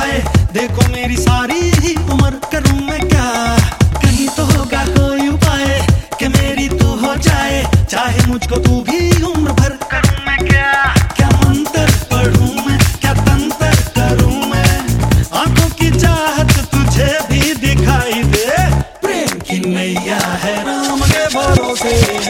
जाए। देखो मेरी सारी ही उम्र करूं मैं क्या, कहीं तो होगा कोई उपाय कि मेरी तू हो जाए। चाहे मुझको तू भी उम्र भर, करूं मैं क्या, क्या मंत्र पढ़ूं मैं, क्या तंत्र करूं मैं। आंखों की चाहत तुझे भी दिखाई दे, प्रेम की नैया है राम के भरोसे।